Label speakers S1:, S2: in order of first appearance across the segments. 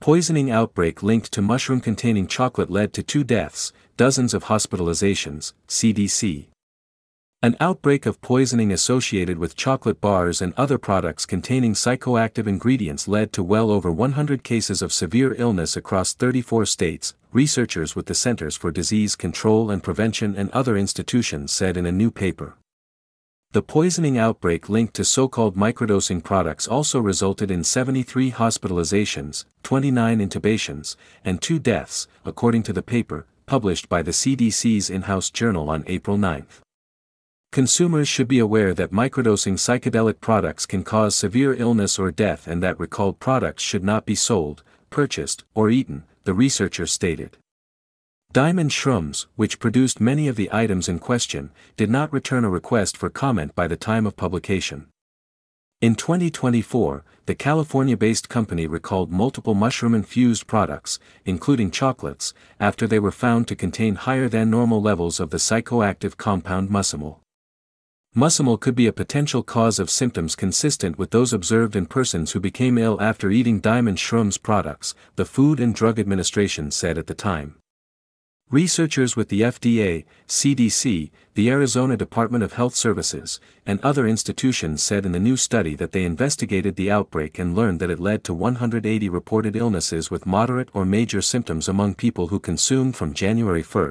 S1: Poisoning outbreak linked to mushroom-containing chocolate led to 2 deaths, dozens of hospitalizations, CDC. An outbreak of poisoning associated with chocolate bars and other products containing psychoactive ingredients led to well over 100 cases of severe illness across 34 states, researchers with the Centers for Disease Control and Prevention and other institutions said in a new paper. The poisoning outbreak linked to so-called microdosing products also resulted in 73 hospitalizations, 29 intubations, and 2 deaths, according to the paper, published by the CDC's in-house journal on April 9. Consumers should be aware that microdosing psychedelic products can cause severe illness or death and that recalled products should not be sold, purchased, or eaten, the researchers stated. Diamond Shrooms, which produced many of the items in question, did not return a request for comment by the time of publication. In 2024, the California-based company recalled multiple mushroom-infused products, including chocolates, after they were found to contain higher than normal levels of the psychoactive compound muscimol. Muscimol could be a potential cause of symptoms consistent with those observed in persons who became ill after eating Diamond Shrooms products, the Food and Drug Administration said at the time. Researchers with the FDA, CDC, the Arizona Department of Health Services, and other institutions said in the new study that they investigated the outbreak and learned that it led to 180 reported illnesses with moderate or major symptoms among people who consumed from January 1,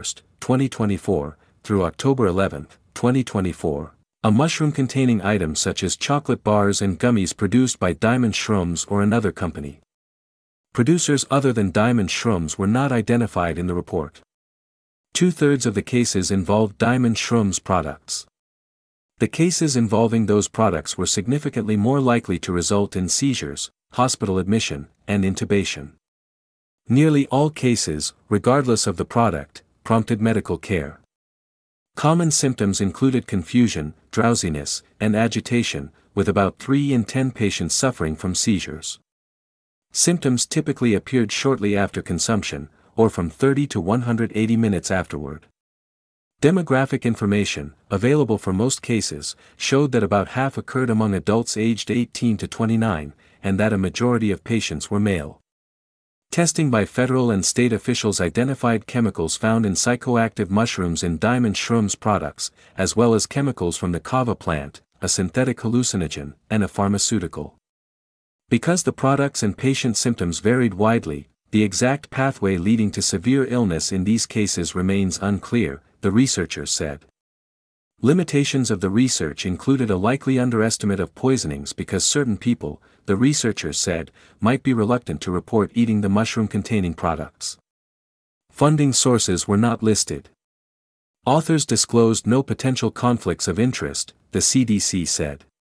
S1: 2024, through October 11, 2024. A mushroom-containing item such as chocolate bars and gummies produced by Diamond Shrooms or another company. Producers other than Diamond Shrooms were not identified in the report. 2/3 of the cases involved Diamond Shrooms products. The cases involving those products were significantly more likely to result in seizures, hospital admission, and intubation. Nearly all cases, regardless of the product, prompted medical care. Common symptoms included confusion, drowsiness, and agitation, with about 3 in 10 patients suffering from seizures. Symptoms typically appeared shortly after consumption, or from 30 to 180 minutes afterward. Demographic information, available for most cases, showed that about half occurred among adults aged 18 to 29, and that a majority of patients were male. Testing by federal and state officials identified chemicals found in psychoactive mushrooms in Diamond Shrooms products, as well as chemicals from the kava plant, a synthetic hallucinogen, and a pharmaceutical. Because the products and patient symptoms varied widely, the exact pathway leading to severe illness in these cases remains unclear, the researchers said. Limitations of the research included a likely underestimate of poisonings because certain people, the researchers said, might be reluctant to report eating the mushroom-containing products. Funding sources were not listed. Authors disclosed no potential conflicts of interest, the CDC said.